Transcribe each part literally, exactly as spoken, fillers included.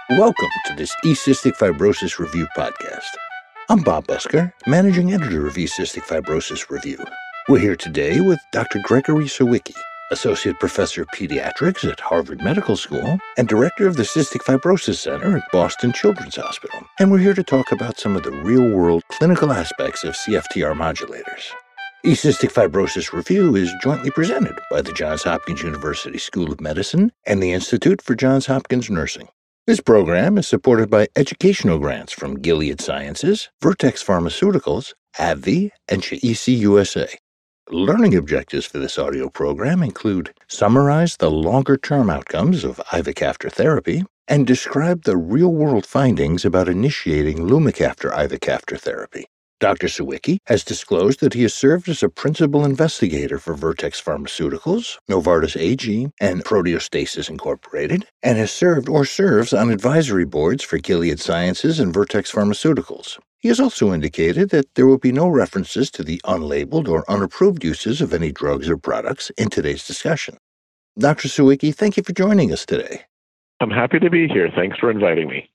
Welcome to this E-Cystic Fibrosis Review podcast. I'm Bob Busker, Managing Editor of E-Cystic Fibrosis Review. We're here today with Doctor Gregory Sawicki, Associate Professor of Pediatrics at Harvard Medical School and Director of the Cystic Fibrosis Center at Boston Children's Hospital. And we're here to talk about some of the real-world clinical aspects of C F T R modulators. E-Cystic Fibrosis Review is jointly presented by the Johns Hopkins University School of Medicine and the Institute for Johns Hopkins Nursing. This program is supported by educational grants from Gilead Sciences, Vertex Pharmaceuticals, AbbVie, and Chiesi U S A. Learning objectives for this audio program include summarize the longer-term outcomes of ivacaftor therapy and describe the real-world findings about initiating lumacaftor ivacaftor therapy. Doctor Sawicki has disclosed that he has served as a principal investigator for Vertex Pharmaceuticals, Novartis A G, and Proteostasis Incorporated, and has served or serves on advisory boards for Gilead Sciences and Vertex Pharmaceuticals. He has also indicated that there will be no references to the unlabeled or unapproved uses of any drugs or products in today's discussion. Doctor Sawicki, thank you for joining us today. I'm happy to be here. Thanks for inviting me.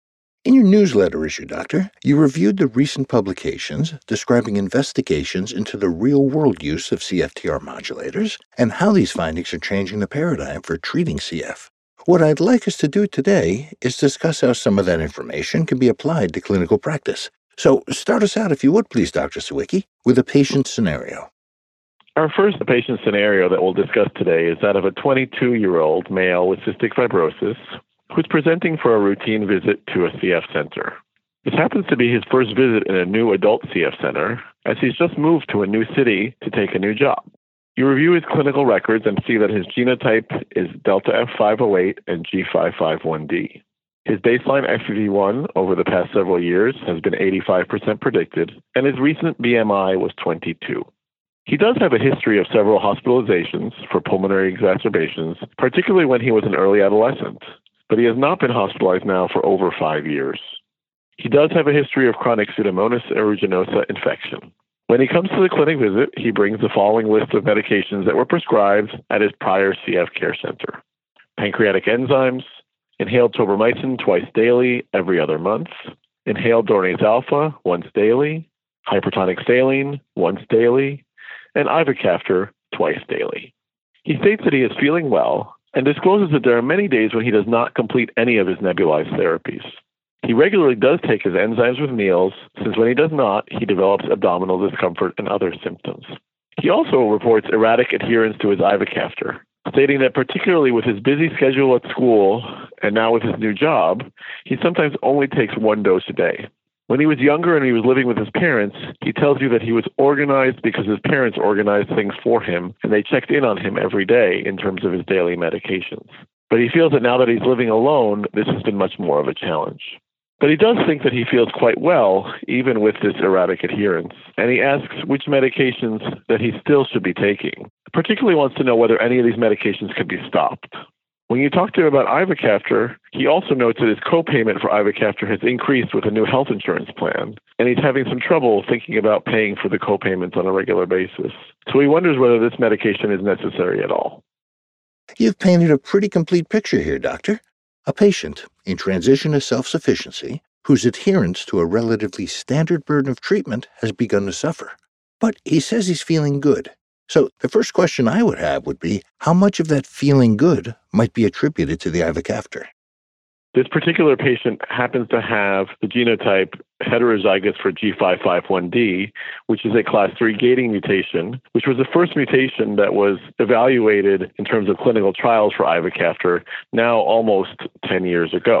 In your newsletter issue, Doctor, you reviewed the recent publications describing investigations into the real-world use of C F T R modulators and how these findings are changing the paradigm for treating C F. What I'd like us to do today is discuss how some of that information can be applied to clinical practice. So start us out, if you would, please, Doctor Sawicki, with a patient scenario. Our first patient scenario that we'll discuss today is that of a twenty-two-year-old male with cystic fibrosis who's presenting for a routine visit to a C F center. This happens to be his first visit in a new adult C F center, as he's just moved to a new city to take a new job. You review his clinical records and see that his genotype is delta F five oh eight and G five five one D. His baseline F E V one over the past several years has been eighty-five percent predicted, and his recent B M I was twenty-two. He does have a history of several hospitalizations for pulmonary exacerbations, particularly when he was an early adolescent, but he has not been hospitalized now for over five years. He does have a history of chronic Pseudomonas aeruginosa infection. When he comes to the clinic visit, he brings the following list of medications that were prescribed at his prior C F care center: pancreatic enzymes, inhaled tobramycin twice daily, every other month, inhaled Dornase alpha once daily, hypertonic saline once daily, and ivacaftor twice daily. He states that he is feeling well and discloses that there are many days when he does not complete any of his nebulized therapies. He regularly does take his enzymes with meals, since when he does not, he develops abdominal discomfort and other symptoms. He also reports erratic adherence to his ivacaftor, stating that particularly with his busy schedule at school and now with his new job, he sometimes only takes one dose a day. When he was younger and he was living with his parents, he tells you that he was organized because his parents organized things for him and they checked in on him every day in terms of his daily medications. But he feels that now that he's living alone, this has been much more of a challenge. But he does think that he feels quite well, even with this erratic adherence, and he asks which medications that he still should be taking. Particularly wants to know whether any of these medications can be stopped. When you talk to him about ivacaftor, he also notes that his copayment for ivacaftor has increased with a new health insurance plan, and he's having some trouble thinking about paying for the copayments on a regular basis. So he wonders whether this medication is necessary at all. You've painted a pretty complete picture here, Doctor. A patient in transition to self-sufficiency whose adherence to a relatively standard burden of treatment has begun to suffer. But he says he's feeling good. So the first question I would have would be, how much of that feeling good might be attributed to the ivacaftor? This particular patient happens to have the genotype heterozygous for G five five one D, which is a class three gating mutation, which was the first mutation that was evaluated in terms of clinical trials for ivacaftor now almost ten years ago.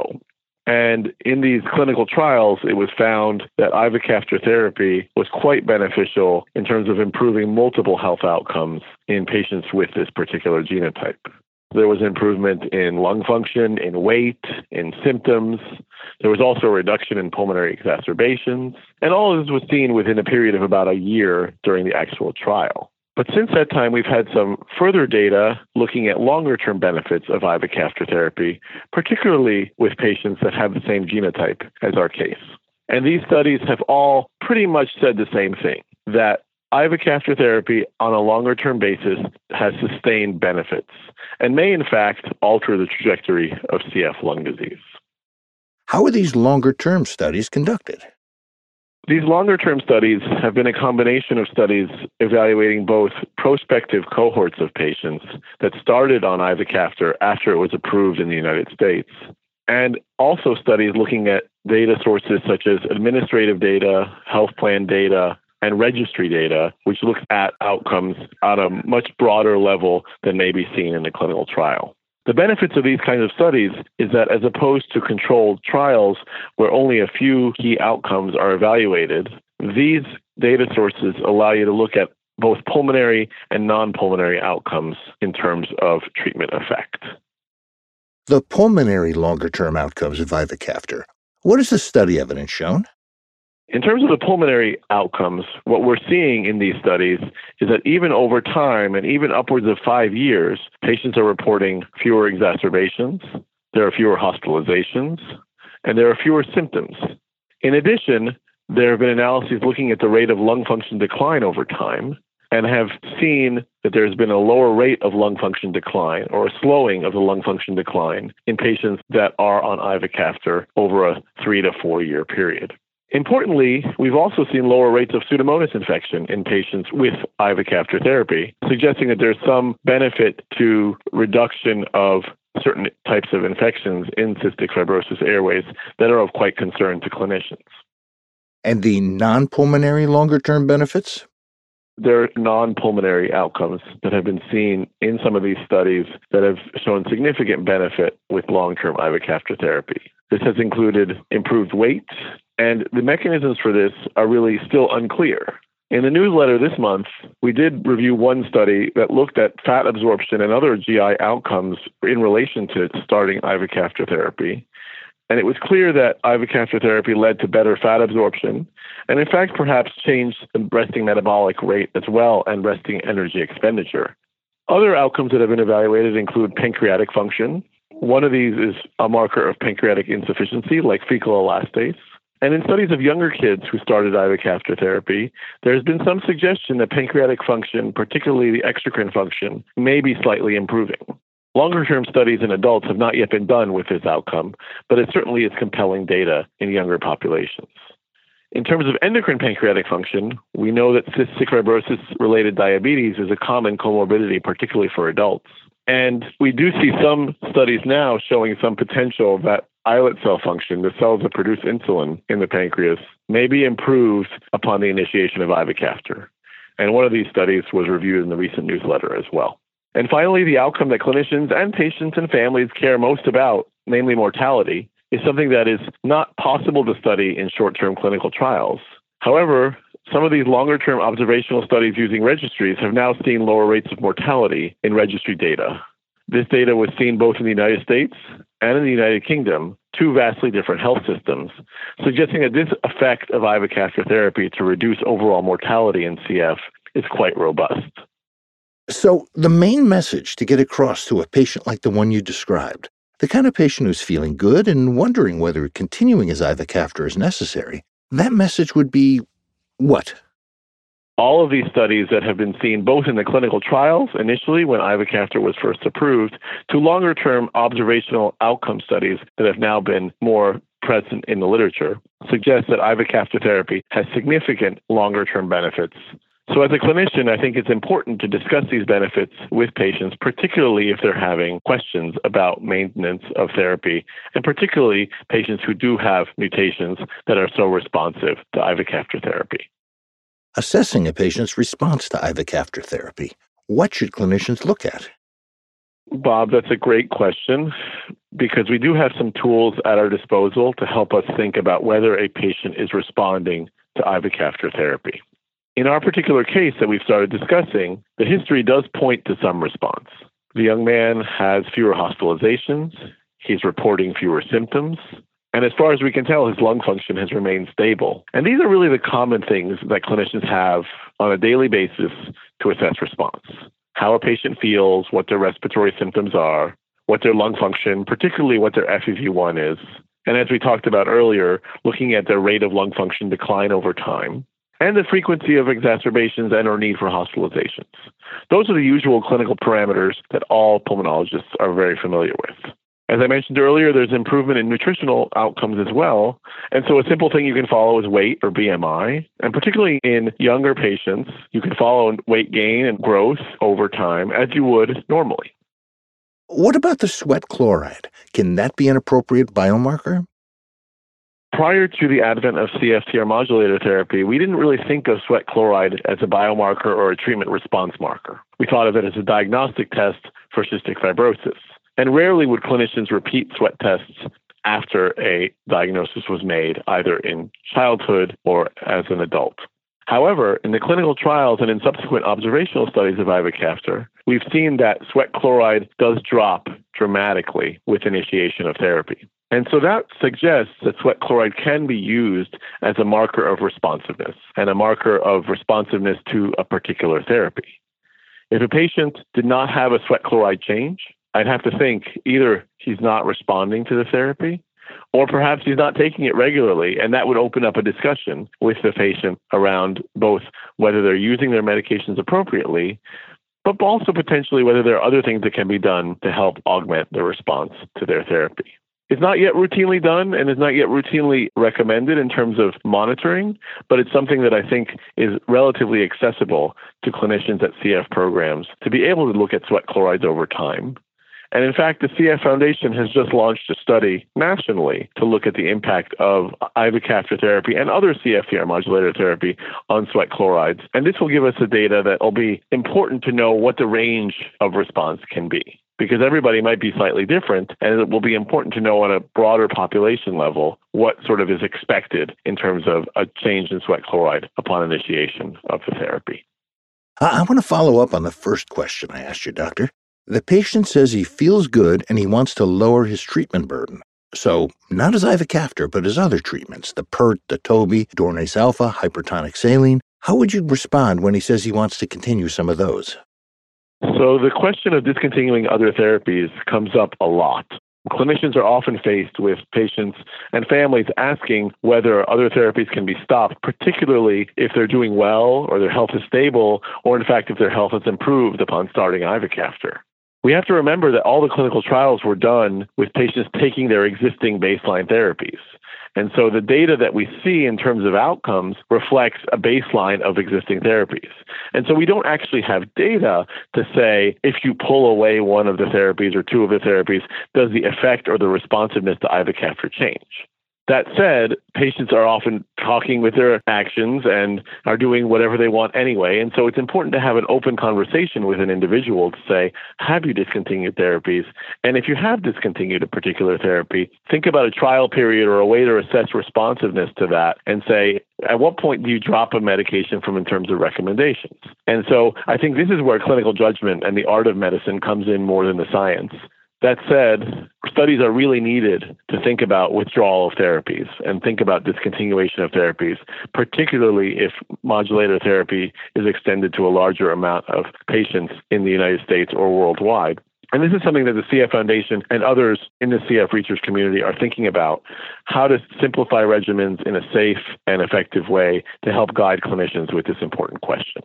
And in these clinical trials, it was found that ivacaftor therapy was quite beneficial in terms of improving multiple health outcomes in patients with this particular genotype. There was improvement in lung function, in weight, in symptoms. There was also a reduction in pulmonary exacerbations. And all of this was seen within a period of about a year during the actual trial. But since that time, we've had some further data looking at longer-term benefits of ivacaftor therapy, particularly with patients that have the same genotype as our case. And these studies have all pretty much said the same thing, that ivacaftor therapy on a longer-term basis has sustained benefits and may, in fact, alter the trajectory of C F lung disease. How are these longer-term studies conducted? These longer-term studies have been a combination of studies evaluating both prospective cohorts of patients that started on ivacaftor after it was approved in the United States, and also studies looking at data sources such as administrative data, health plan data, and registry data, which looks at outcomes on a much broader level than may be seen in a clinical trial. The benefits of these kinds of studies is that as opposed to controlled trials where only a few key outcomes are evaluated, these data sources allow you to look at both pulmonary and non-pulmonary outcomes in terms of treatment effect. The pulmonary longer-term outcomes of ivacaftor. What has the study evidence shown? In terms of the pulmonary outcomes, what we're seeing in these studies is that even over time and even upwards of five years, patients are reporting fewer exacerbations, there are fewer hospitalizations, and there are fewer symptoms. In addition, there have been analyses looking at the rate of lung function decline over time and have seen that there's been a lower rate of lung function decline or a slowing of the lung function decline in patients that are on ivacaftor over a three to four year period. Importantly, we've also seen lower rates of Pseudomonas infection in patients with ivacaftor therapy, suggesting that there's some benefit to reduction of certain types of infections in cystic fibrosis airways that are of quite concern to clinicians. And the non-pulmonary longer-term benefits? There are non-pulmonary outcomes that have been seen in some of these studies that have shown significant benefit with long-term ivacaftor therapy. This has included improved weight, and the mechanisms for this are really still unclear. In the newsletter this month, we did review one study that looked at fat absorption and other G I outcomes in relation to starting ivacaftor therapy. And it was clear that ivacaftor therapy led to better fat absorption, and in fact, perhaps changed the resting metabolic rate as well and resting energy expenditure. Other outcomes that have been evaluated include pancreatic function. One of these is a marker of pancreatic insufficiency, like fecal elastase. And in studies of younger kids who started ivacaftor therapy, there's been some suggestion that pancreatic function, particularly the exocrine function, may be slightly improving. Longer-term studies in adults have not yet been done with this outcome, but it certainly is compelling data in younger populations. In terms of endocrine pancreatic function, we know that cystic fibrosis-related diabetes is a common comorbidity, particularly for adults. And we do see some studies now showing some potential that islet cell function, the cells that produce insulin in the pancreas, may be improved upon the initiation of ivacaftor. And one of these studies was reviewed in the recent newsletter as well. And finally, the outcome that clinicians and patients and families care most about, namely mortality, is something that is not possible to study in short-term clinical trials. However, some of these longer-term observational studies using registries have now seen lower rates of mortality in registry data. This data was seen both in the United States and in the United Kingdom, two vastly different health systems, suggesting that this effect of ivacaftor therapy to reduce overall mortality in C F is quite robust. So the main message to get across to a patient like the one you described, the kind of patient who's feeling good and wondering whether continuing his ivacaftor is necessary, that message would be what? All of these studies that have been seen both in the clinical trials initially when ivacaftor was first approved to longer-term observational outcome studies that have now been more present in the literature suggest that ivacaftor therapy has significant longer-term benefits. So as a clinician, I think it's important to discuss these benefits with patients, particularly if they're having questions about maintenance of therapy, and particularly patients who do have mutations that are so responsive to ivacaftor therapy. Assessing a patient's response to ivacaftor therapy, what should clinicians look at? Bob, that's a great question, because we do have some tools at our disposal to help us think about whether a patient is responding to ivacaftor therapy. In our particular case that we've started discussing, the history does point to some response. The young man has fewer hospitalizations, he's reporting fewer symptoms, and as far as we can tell, his lung function has remained stable. And these are really the common things that clinicians have on a daily basis to assess response. How a patient feels, what their respiratory symptoms are, what their lung function, particularly what their F E V one is. And as we talked about earlier, looking at their rate of lung function decline over time, and the frequency of exacerbations and or need for hospitalizations. Those are the usual clinical parameters that all pulmonologists are very familiar with. As I mentioned earlier, there's improvement in nutritional outcomes as well. And so a simple thing you can follow is weight or B M I. And particularly in younger patients, you can follow weight gain and growth over time as you would normally. What about the sweat chloride? Can that be an appropriate biomarker? Prior to the advent of C F T R modulator therapy, we didn't really think of sweat chloride as a biomarker or a treatment response marker. We thought of it as a diagnostic test for cystic fibrosis. And rarely would clinicians repeat sweat tests after a diagnosis was made, either in childhood or as an adult. However, in the clinical trials and in subsequent observational studies of ivacaftor, we've seen that sweat chloride does drop dramatically with initiation of therapy. And so that suggests that sweat chloride can be used as a marker of responsiveness and a marker of responsiveness to a particular therapy. If a patient did not have a sweat chloride change, I'd have to think either he's not responding to the therapy or perhaps he's not taking it regularly, and that would open up a discussion with the patient around both whether they're using their medications appropriately, but also potentially whether there are other things that can be done to help augment the response to their therapy. It's not yet routinely done and is not yet routinely recommended in terms of monitoring, but it's something that I think is relatively accessible to clinicians at C F programs to be able to look at sweat chlorides over time. And in fact, the C F Foundation has just launched a study nationally to look at the impact of ivacaftor therapy and other C F T R modulator therapy on sweat chlorides. And this will give us the data that will be important to know what the range of response can be, because everybody might be slightly different, and it will be important to know on a broader population level what sort of is expected in terms of a change in sweat chloride upon initiation of the therapy. I, I want to follow up on the first question I asked you, Doctor. The patient says he feels good and he wants to lower his treatment burden. So, not as ivacaftor, but as other treatments, the P E R T, the Toby, Dornase alpha, hypertonic saline. How would you respond when he says he wants to continue some of those? So the question of discontinuing other therapies comes up a lot. Clinicians are often faced with patients and families asking whether other therapies can be stopped, particularly if they're doing well or their health is stable, or in fact, if their health has improved upon starting ivacaftor. We have to remember that all the clinical trials were done with patients taking their existing baseline therapies. And so the data that we see in terms of outcomes reflects a baseline of existing therapies. And so we don't actually have data to say if you pull away one of the therapies or two of the therapies, does the effect or the responsiveness to ivacaftor change? That said, patients are often talking with their actions and are doing whatever they want anyway. And so it's important to have an open conversation with an individual to say, have you discontinued therapies? And if you have discontinued a particular therapy, think about a trial period or a way to assess responsiveness to that and say, at what point do you drop a medication from in terms of recommendations? And so I think this is where clinical judgment and the art of medicine comes in more than the science. That said, studies are really needed to think about withdrawal of therapies and think about discontinuation of therapies, particularly if modulator therapy is extended to a larger amount of patients in the United States or worldwide. And this is something that the C F Foundation and others in the C F research community are thinking about, how to simplify regimens in a safe and effective way to help guide clinicians with this important question.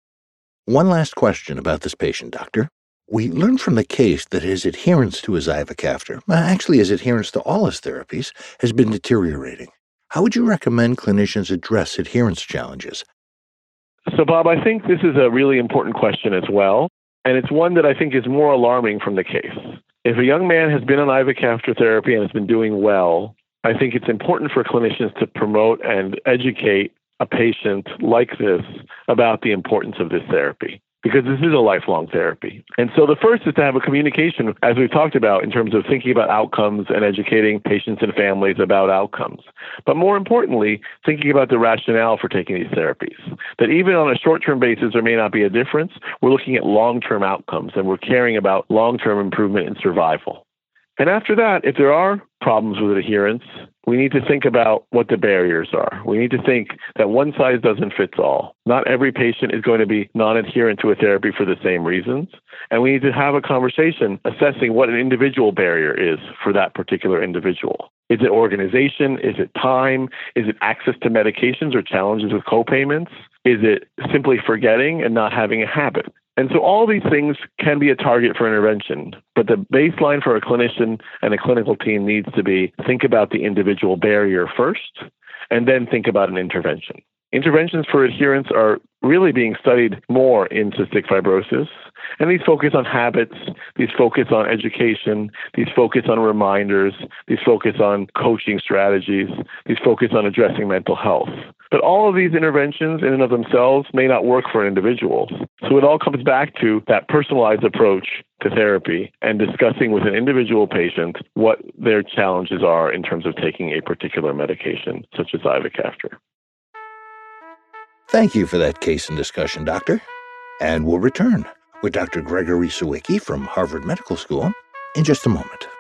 One last question about this patient, Doctor. We learned from the case that his adherence to his ivacaftor, actually his adherence to all his therapies, has been deteriorating. How would you recommend clinicians address adherence challenges? So, Bob, I think this is a really important question as well, and it's one that I think is more alarming from the case. If a young man has been on ivacaftor therapy and has been doing well, I think it's important for clinicians to promote and educate a patient like this about the importance of this therapy, because this is a lifelong therapy. And so the first is to have a communication, as we've talked about, in terms of thinking about outcomes and educating patients and families about outcomes. But more importantly, thinking about the rationale for taking these therapies. That even on a short-term basis, there may not be a difference. We're looking at long-term outcomes, and we're caring about long-term improvement in survival. And after that, if there are problems with adherence, we need to think about what the barriers are. We need to think that one size doesn't fit all. Not every patient is going to be non-adherent to a therapy for the same reasons. And we need to have a conversation assessing what an individual barrier is for that particular individual. Is it organization? Is it time? Is it access to medications or challenges with co-payments? Is it simply forgetting and not having a habit? And so all these things can be a target for intervention, but the baseline for a clinician and a clinical team needs to be think about the individual barrier first, and then think about an intervention. Interventions for adherence are really being studied more in cystic fibrosis, and these focus on habits, these focus on education, these focus on reminders, these focus on coaching strategies, these focus on addressing mental health. But all of these interventions in and of themselves may not work for individuals. So it all comes back to that personalized approach to therapy and discussing with an individual patient what their challenges are in terms of taking a particular medication, such as ivacaftor. Thank you for that case and discussion, Doctor. And we'll return with Doctor Gregory Sawicki from Harvard Medical School in just a moment.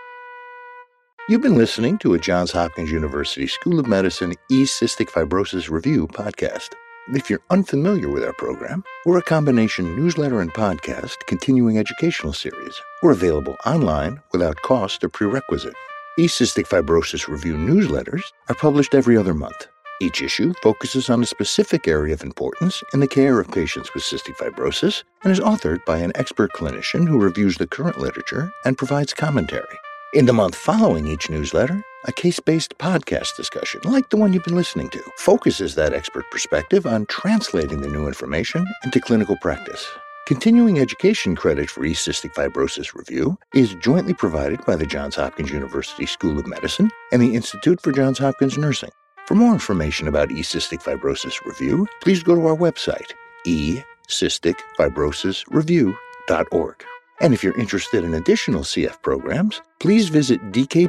You've been listening to a Johns Hopkins University School of Medicine E-Cystic Fibrosis Review podcast. If you're unfamiliar with our program, we're a combination newsletter and podcast continuing educational series. We're available online without cost or prerequisite. E-Cystic Fibrosis Review newsletters are published every other month. Each issue focuses on a specific area of importance in the care of patients with cystic fibrosis and is authored by an expert clinician who reviews the current literature and provides commentary. In the month following each newsletter, a case-based podcast discussion, like the one you've been listening to, focuses that expert perspective on translating the new information into clinical practice. Continuing education credit for E-Cystic Fibrosis Review is jointly provided by the Johns Hopkins University School of Medicine and the Institute for Johns Hopkins Nursing. For more information about E-Cystic Fibrosis Review, please go to our website, e cystic fibrosis review dot org. And if you're interested in additional C F programs, please visit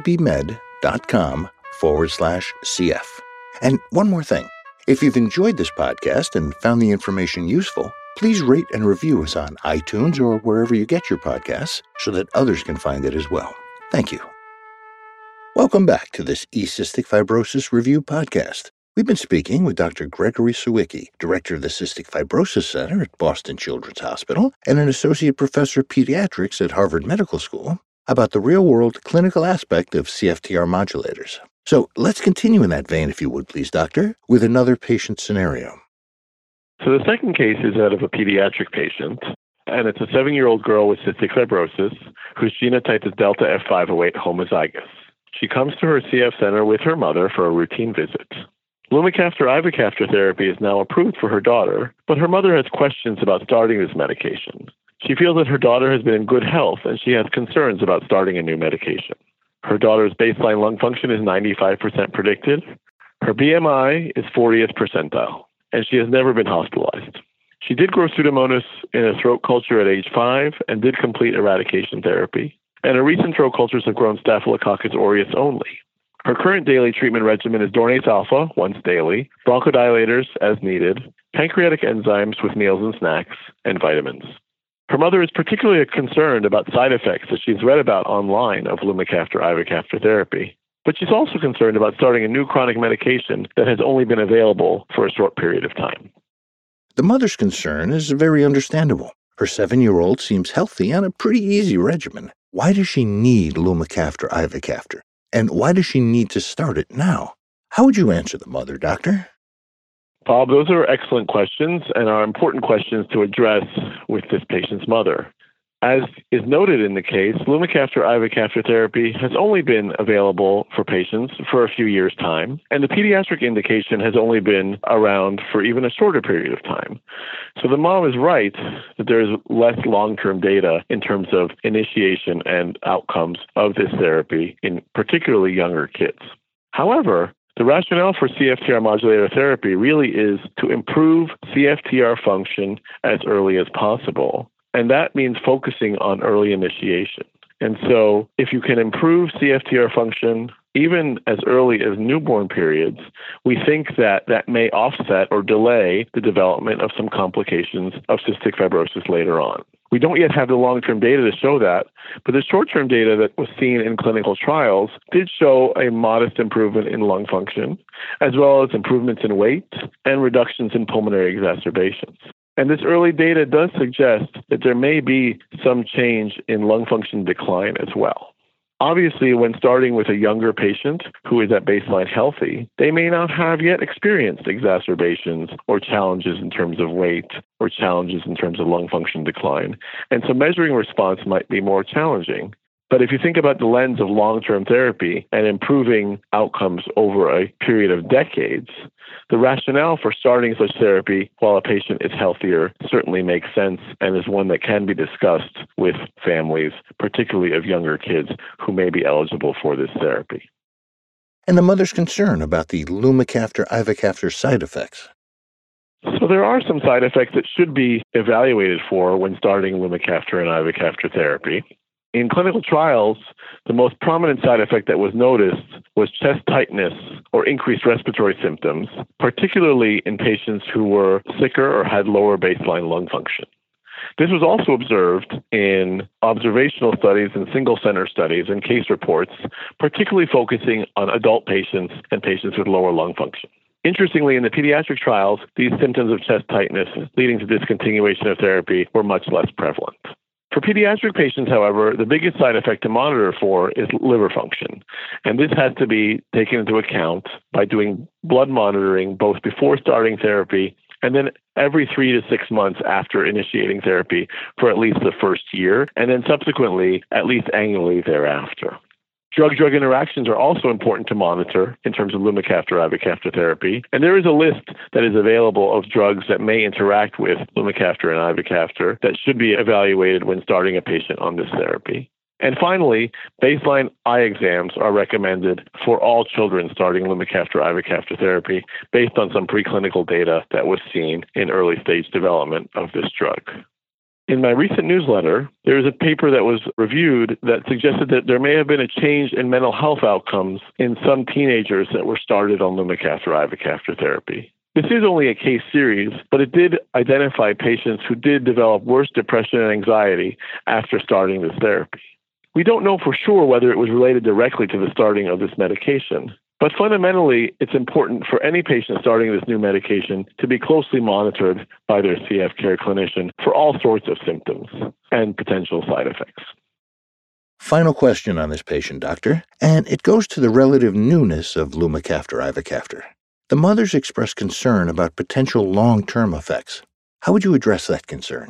dkbmed.com forward slash CF. And one more thing, if you've enjoyed this podcast and found the information useful, please rate and review us on iTunes or wherever you get your podcasts so that others can find it as well. Thank you. Welcome back to this E-Cystic Fibrosis Review podcast. We've been speaking with Doctor Gregory Sawicki, Director of the Cystic Fibrosis Center at Boston Children's Hospital and an Associate Professor of Pediatrics at Harvard Medical School, about the real-world clinical aspect of C F T R modulators. So let's continue in that vein, if you would please, Doctor, with another patient scenario. So the second case is that of a pediatric patient, and it's a seven-year-old girl with cystic fibrosis whose genotype is delta F five oh eight homozygous. She comes to her C F center with her mother for a routine visit. Lumacaftor ivacaftor therapy is now approved for her daughter, but her mother has questions about starting this medication. She feels that her daughter has been in good health, and she has concerns about starting a new medication. Her daughter's baseline lung function is ninety-five percent predicted. Her B M I is fortieth percentile, and she has never been hospitalized. She did grow Pseudomonas in a throat culture at age five and did complete eradication therapy. And her recent throat cultures have grown Staphylococcus aureus only. Her current daily treatment regimen is Dornase alpha, once daily, bronchodilators as needed, pancreatic enzymes with meals and snacks, and vitamins. Her mother is particularly concerned about side effects that she's read about online of Lumacaftor ivacaftor therapy. But she's also concerned about starting a new chronic medication that has only been available for a short period of time. The mother's concern is very understandable. Her seven-year-old seems healthy on a pretty easy regimen. Why does she need Lumacaftor ivacaftor? And why does she need to start it now? How would you answer the mother, Doctor? Bob, those are excellent questions and are important questions to address with this patient's mother. As is noted in the case, Lumacaftor ivacaftor therapy has only been available for patients for a few years' time, and the pediatric indication has only been around for even a shorter period of time. So the mom is right that there is less long-term data in terms of initiation and outcomes of this therapy in particularly younger kids. However, the rationale for C F T R modulator therapy really is to improve C F T R function as early as possible. And that means focusing on early initiation. And so if you can improve C F T R function even as early as newborn periods, we think that that may offset or delay the development of some complications of cystic fibrosis later on. We don't yet have the long-term data to show that, but the short-term data that was seen in clinical trials did show a modest improvement in lung function, as well as improvements in weight and reductions in pulmonary exacerbations. And this early data does suggest that there may be some change in lung function decline as well. Obviously, when starting with a younger patient who is at baseline healthy, they may not have yet experienced exacerbations or challenges in terms of weight or challenges in terms of lung function decline. And so measuring response might be more challenging. But if you think about the lens of long-term therapy and improving outcomes over a period of decades, the rationale for starting such therapy while a patient is healthier certainly makes sense and is one that can be discussed with families, particularly of younger kids who may be eligible for this therapy. And the mother's concern about the lumacaftor-ivacaftor side effects. So there are some side effects that should be evaluated for when starting lumacaftor and ivacaftor therapy. In clinical trials, the most prominent side effect that was noticed was chest tightness or increased respiratory symptoms, particularly in patients who were sicker or had lower baseline lung function. This was also observed in observational studies and single-center studies and case reports, particularly focusing on adult patients and patients with lower lung function. Interestingly, in the pediatric trials, these symptoms of chest tightness leading to discontinuation of therapy were much less prevalent. For pediatric patients, however, the biggest side effect to monitor for is liver function. And this has to be taken into account by doing blood monitoring both before starting therapy and then every three to six months after initiating therapy for at least the first year, and then subsequently at least annually thereafter. Drug-drug interactions are also important to monitor in terms of lumacaftor-ivacaftor therapy, and there is a list that is available of drugs that may interact with lumacaftor and ivacaftor that should be evaluated when starting a patient on this therapy. And finally, baseline eye exams are recommended for all children starting lumacaftor-ivacaftor therapy based on some preclinical data that was seen in early-stage development of this drug. In my recent newsletter, there is a paper that was reviewed that suggested that there may have been a change in mental health outcomes in some teenagers that were started on lumacaftor-ivacaftor therapy. This is only a case series, but it did identify patients who did develop worse depression and anxiety after starting this therapy. We don't know for sure whether it was related directly to the starting of this medication. But fundamentally, it's important for any patient starting this new medication to be closely monitored by their C F care clinician for all sorts of symptoms and potential side effects. Final question on this patient, doctor, and it goes to the relative newness of lumacaftor-ivacaftor. The mothers expressed concern about potential long-term effects. How would you address that concern?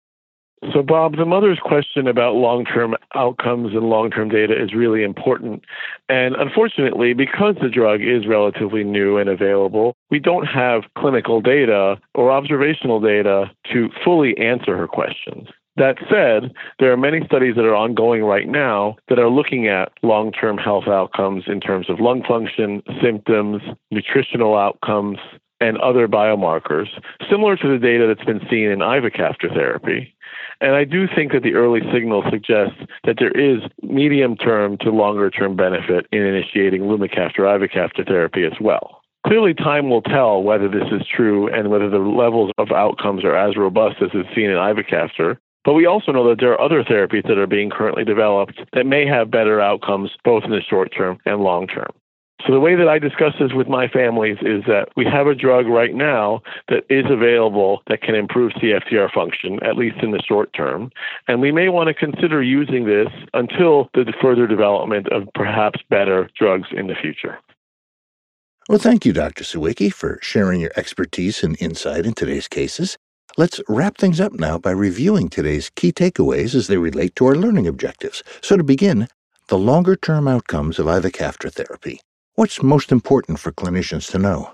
So, Bob, the mother's question about long-term outcomes and long-term data is really important. And unfortunately, because the drug is relatively new and available, we don't have clinical data or observational data to fully answer her questions. That said, there are many studies that are ongoing right now that are looking at long-term health outcomes in terms of lung function, symptoms, nutritional outcomes, and other biomarkers, similar to the data that's been seen in ivacaftor therapy. And I do think that the early signal suggests that there is medium-term to longer-term benefit in initiating lumacaftor-ivacaftor therapy as well. Clearly, time will tell whether this is true and whether the levels of outcomes are as robust as is seen in ivacaftor. But we also know that there are other therapies that are being currently developed that may have better outcomes both in the short term and long term. So the way that I discuss this with my families is that we have a drug right now that is available that can improve C F T R function, at least in the short term. And we may want to consider using this until the further development of perhaps better drugs in the future. Well, thank you, Doctor Sawicki, for sharing your expertise and insight in today's cases. Let's wrap things up now by reviewing today's key takeaways as they relate to our learning objectives. So to begin, the longer-term outcomes of ivacaftor therapy. What's most important for clinicians to know?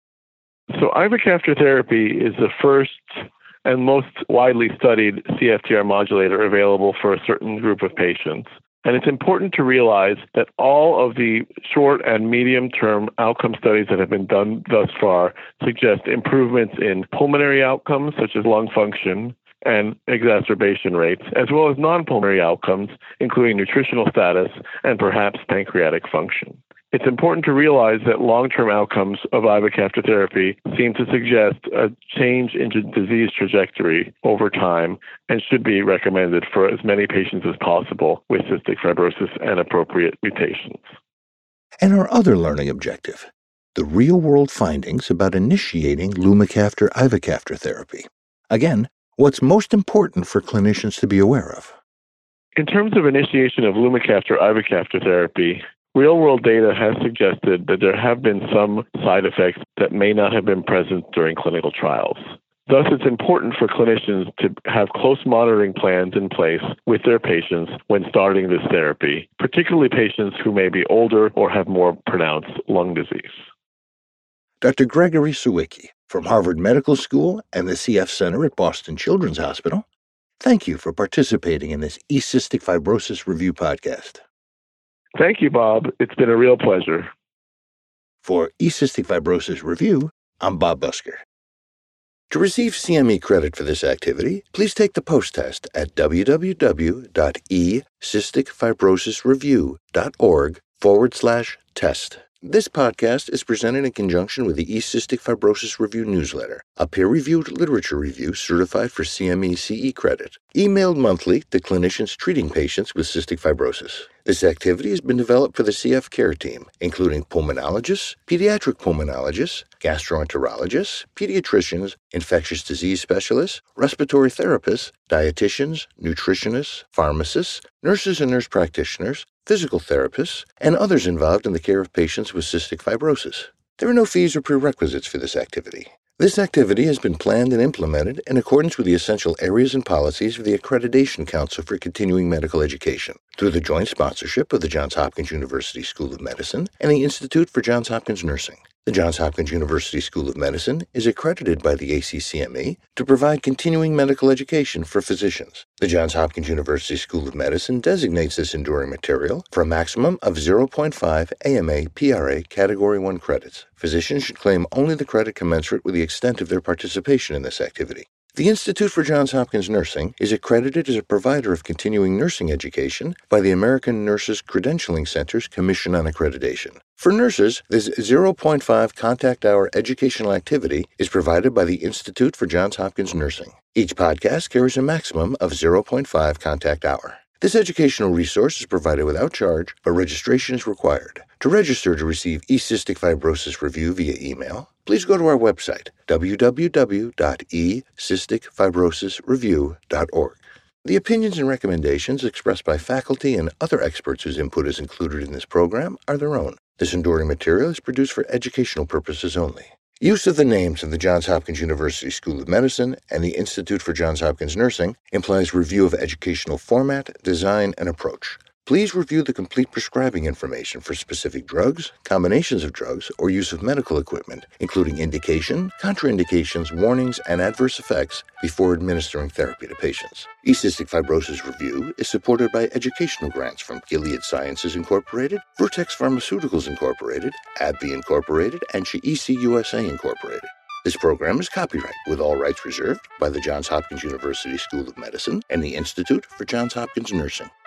So ivacaftor therapy is the first and most widely studied C F T R modulator available for a certain group of patients. And it's important to realize that all of the short and medium-term outcome studies that have been done thus far suggest improvements in pulmonary outcomes, such as lung function and exacerbation rates, as well as non-pulmonary outcomes, including nutritional status and perhaps pancreatic function. It's important to realize that long-term outcomes of ivacaftor therapy seem to suggest a change in disease trajectory over time and should be recommended for as many patients as possible with cystic fibrosis and appropriate mutations. And our other learning objective, the real-world findings about initiating lumacaftor-ivacaftor therapy. Again, what's most important for clinicians to be aware of? In terms of initiation of Lumacaftor ivacaftor therapy, real-world data has suggested that there have been some side effects that may not have been present during clinical trials. Thus, it's important for clinicians to have close monitoring plans in place with their patients when starting this therapy, particularly patients who may be older or have more pronounced lung disease. Doctor Gregory Sawicki from Harvard Medical School and the C F Center at Boston Children's Hospital, thank you for participating in this eCystic Fibrosis Review podcast. Thank you, Bob. It's been a real pleasure. For eCystic Fibrosis Review, I'm Bob Busker. To receive C M E credit for this activity, please take the post-test at www.ecysticfibrosisreview.org forward slash test. This podcast is presented in conjunction with the eCystic Fibrosis Review newsletter, a peer-reviewed literature review certified for C M E C E credit, emailed monthly to clinicians treating patients with cystic fibrosis. This activity has been developed for the C F Care team, including pulmonologists, pediatric pulmonologists, gastroenterologists, pediatricians, infectious disease specialists, respiratory therapists, dietitians, nutritionists, pharmacists, nurses and nurse practitioners, physical therapists, and others involved in the care of patients with cystic fibrosis. There are no fees or prerequisites for this activity. This activity has been planned and implemented in accordance with the essential areas and policies of the Accreditation Council for Continuing Medical Education through the joint sponsorship of the Johns Hopkins University School of Medicine and the Institute for Johns Hopkins Nursing. The Johns Hopkins University School of Medicine is accredited by the A C C M E to provide continuing medical education for physicians. The Johns Hopkins University School of Medicine designates this enduring material for a maximum of zero point five A M A P R A Category one credits. Physicians should claim only the credit commensurate with the extent of their participation in this activity. The Institute for Johns Hopkins Nursing is accredited as a provider of continuing nursing education by the American Nurses Credentialing Center's Commission on Accreditation. For nurses, this zero point five contact hour educational activity is provided by the Institute for Johns Hopkins Nursing. Each podcast carries a maximum of zero point five contact hour. This educational resource is provided without charge, but registration is required. To register to receive eCystic Fibrosis Review via email, please go to our website, w w w dot e cystic fibrosis review dot org. The opinions and recommendations expressed by faculty and other experts whose input is included in this program are their own. This enduring material is produced for educational purposes only. Use of the names of the Johns Hopkins University School of Medicine and the Institute for Johns Hopkins Nursing implies review of educational format, design, and approach. Please review the complete prescribing information for specific drugs, combinations of drugs, or use of medical equipment, including indication, contraindications, warnings, and adverse effects before administering therapy to patients. eCystic Fibrosis Review is supported by educational grants from Gilead Sciences Incorporated, Vertex Pharmaceuticals Incorporated, AbbVie Incorporated, and Chiesi U S A Incorporated. This program is copyright with all rights reserved by the Johns Hopkins University School of Medicine and the Institute for Johns Hopkins Nursing.